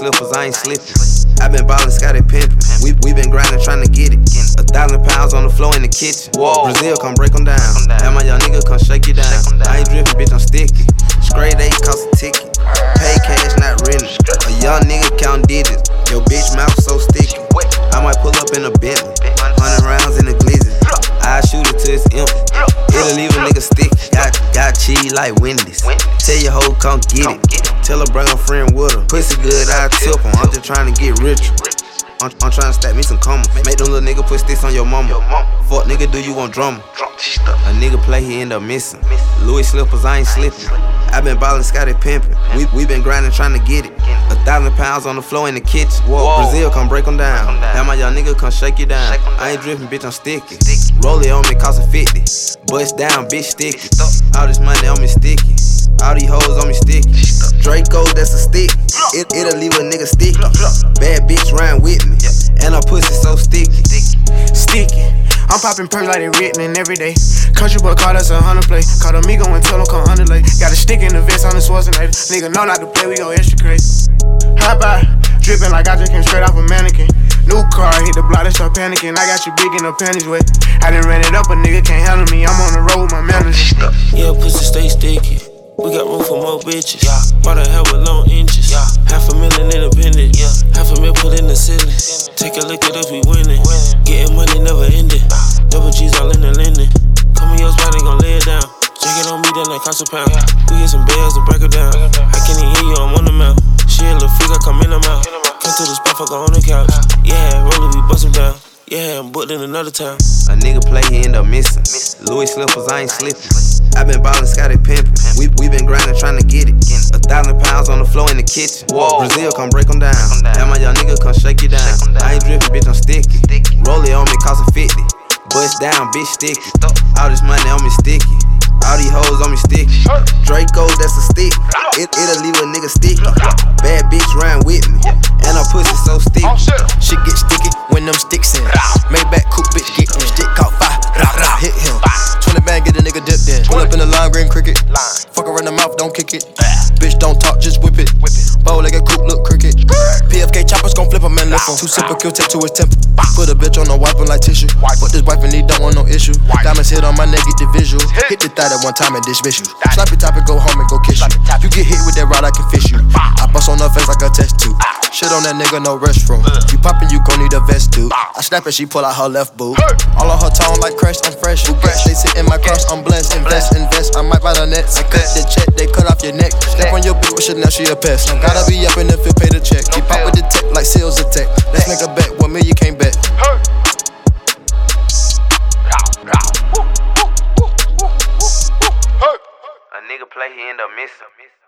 slippers, I ain't slipping. I been ballin', Scotty pimpin'. We been grindin', tryna get it. 1,000 pounds on the floor in the kitchen. Brazil, come break them down. Have my young nigga come shake you down. I ain't drippin', bitch, I'm sticky. Straight A cost a ticket. Pay cash, not rentin'. A young nigga count digits. Your bitch mouth so sticky. I might pull up in a Bentley. 100 rounds in the glizzy. I shoot it till it's empty. It'll leave a nigga sticky. Got cheese like Wendy's. Tell your hoe come get it. Tell her bring her friend with her. Pussy good, I tip her. I'm just tryna get richer. I'm tryna stack me some commas. Make them little nigga put sticks on your mama. Fuck nigga, do you want drama? A nigga play, he end up missing. Louis slippers, I ain't slipping. I been ballin', Scotty pimpin'. We been grindin', tryna get it. 1,000 pounds on the floor in the kitchen. Brazil, come break them down. Have my young nigga come shake you down. I ain't drippin', bitch, I'm sticky. Roll it on me, cost a 50. Bust down, bitch, sticky. All this money on me sticky. All these hoes on me sticky. Draco, that's a stick. It'll leave a nigga sticky. Bad bitch ride with me. And her pussy so sticky. Sticky. I'm popping perks like they written every day. Country boy called us 100 play. Called Amigo and told him come underlay. Got a stick in the vest on the Schwarzenegger. Nigga know not to play, we go extra crazy. Hop out, dripping like I just came straight off a mannequin. New car, hit the block, they start panicking. I got you big in the panties wet. I done ran it up, a nigga can't handle me. I'm on the road with my manager. Yeah, pussy stay sticky. We got room for more bitches. Bought a hell with long inches. $500,000 independent. $500,000 put in the ceiling. Take a look at us, we winning. Getting money never ending. Double G's all in the linen. Come in your spot, they gon' lay it down. Check it on me, then that cost a pound. We get some bells to break her down. I can't even hear you, I'm on the mouth. She a little freak, I come in the mouth. Come to the spot, fuck her on the couch. Yeah, roll it, we bust him down. Yeah, I'm booked in another town. A nigga play, he end up missing. Louis slippers, I ain't slipping. I been ballin', Scotty pimpin'. We been grindin', tryna get it. 1,000 pounds on the floor in the kitchen. Brazil, come break them down. Have my young nigga come shake you down. I ain't drippin', bitch, I'm sticky. Roll it on me, cost a 50. Bust down, bitch, sticky. All this money on me sticky. All these hoes on me sticky. Draco, that's a stick. It'll leave a nigga sticky. Bad bitch ride with me. And her pussy so sticky. Shit get sticky when them sticks in. Maybach coupe bitch get in. Stick caught fire, hit him. 20 bang, get a nigga dipped in. Pull up in the lime green cricket. Fuck her in the mouth, don't kick it. Bitch don't talk, just whip it. Bow-legged coupe look cricket. PFK choppers gon' flip him and lift him. 2 sipper kill tape to his temple. Put a bitch on a wiping like tissue. Put this wife and he don't want no issue. Diamonds hit on my negative visual. Hit the thigh at one time and dish visual. Slap your top and go home and go kiss you. You get hit with that rod, I can fish you. I bust on her face like a test tube. Shit on that nigga, no restroom. You poppin', you gon' need a vest dude. I snap and she pull out her left boob. All of her tone like crash, I'm fresh. They sit in my cross, I'm blessed. Invest, I might buy the nets. I cut the check, they cut off your neck. Step on your bitch with Chanel, she a pest. Gotta be up and if it pay the check. You pop with the tech like sales attack. Let's make a bet, 1 million you can't bet. A nigga play, he end up missing.